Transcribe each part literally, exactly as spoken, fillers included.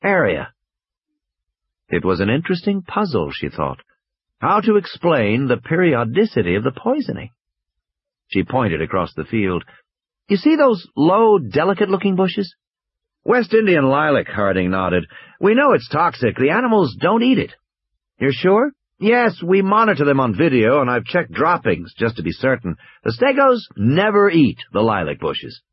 area. It was an interesting puzzle, she thought. How to explain the periodicity of the poisoning? She pointed across the field. You see those low, delicate-looking bushes? West Indian lilac, Harding nodded. We know it's toxic. The animals don't eat it. You're sure? Yes, we monitor them on video, and I've checked droppings, just to be certain. The stegos never eat the lilac bushes.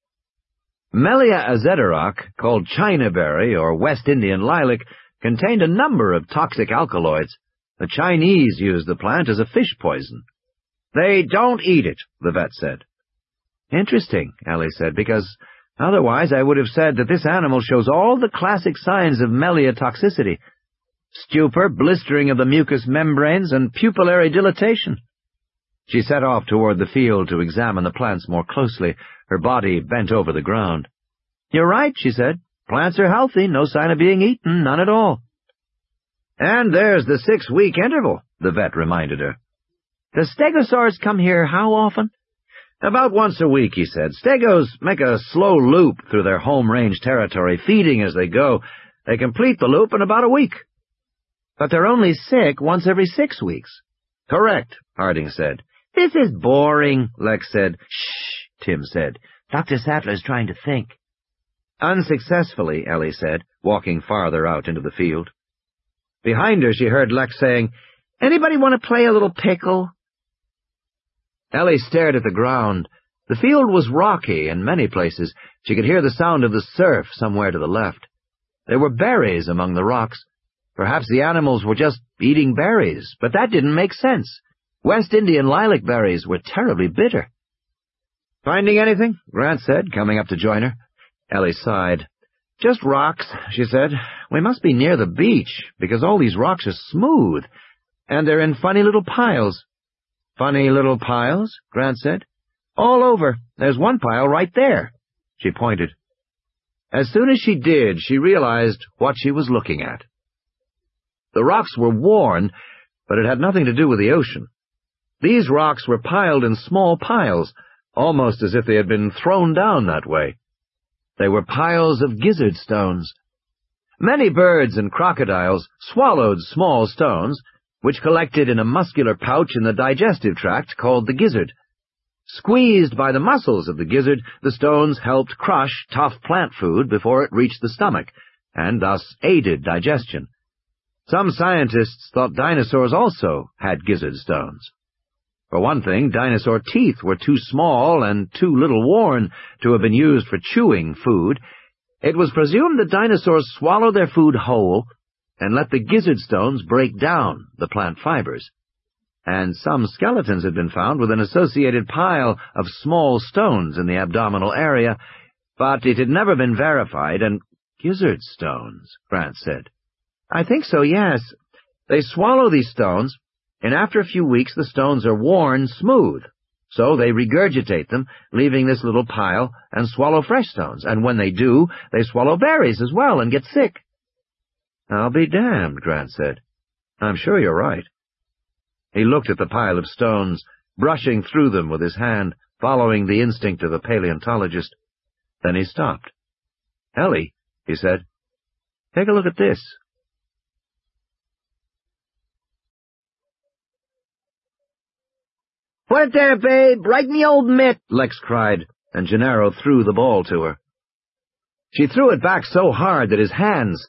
Melia azedarac, called Chinaberry or West Indian lilac, contained a number of toxic alkaloids. The Chinese use the plant as a fish poison. They don't eat it, the vet said. Interesting, Ellie said, because otherwise I would have said that this animal shows all the classic signs of Melia toxicity. Stupor, blistering of the mucous membranes, and pupillary dilatation. She set off toward the field to examine the plants more closely, her body bent over the ground. You're right, she said. Plants are healthy, no sign of being eaten, none at all. And there's the six-week interval, the vet reminded her. The stegosaurs come here how often? About once a week, he said. Stegos make a slow loop through their home-range territory, feeding as they go. They complete the loop in about a week. But they're only sick once every six weeks. Correct, Harding said. This is boring, Lex said. Shh, Tim said. Doctor Sattler's trying to think. Unsuccessfully, Ellie said, walking farther out into the field. Behind her she heard Lex saying, Anybody want to play a little pickle? Ellie stared at the ground. The field was rocky in many places. She could hear the sound of the surf somewhere to the left. There were berries among the rocks. Perhaps the animals were just eating berries, but that didn't make sense. West Indian lilac berries were terribly bitter. Finding anything? Grant said, coming up to join her. Ellie sighed. Just rocks, she said. We must be near the beach, because all these rocks are smooth, and they're in funny little piles. Funny little piles? Grant said. All over. There's one pile right there. She pointed. As soon as she did, she realized what she was looking at. The rocks were worn, but it had nothing to do with the ocean. These rocks were piled in small piles, almost as if they had been thrown down that way. They were piles of gizzard stones. Many birds and crocodiles swallowed small stones, which collected in a muscular pouch in the digestive tract called the gizzard. Squeezed by the muscles of the gizzard, the stones helped crush tough plant food before it reached the stomach, and thus aided digestion. Some scientists thought dinosaurs also had gizzard stones. For one thing, dinosaur teeth were too small and too little worn to have been used for chewing food. It was presumed that dinosaurs swallowed their food whole and let the gizzard stones break down the plant fibers. And some skeletons had been found with an associated pile of small stones in the abdominal area, but it had never been verified, and gizzard stones, Grant said. I think so, yes. They swallow these stones, and after a few weeks the stones are worn smooth. So they regurgitate them, leaving this little pile, and swallow fresh stones. And when they do, they swallow berries as well and get sick. I'll be damned, Grant said. I'm sure you're right. He looked at the pile of stones, brushing through them with his hand, following the instinct of a paleontologist. Then he stopped. Ellie, he said, take a look at this. Put it there, babe, right in the old mitt, Lex cried, and Gennaro threw the ball to her. She threw it back so hard that his hands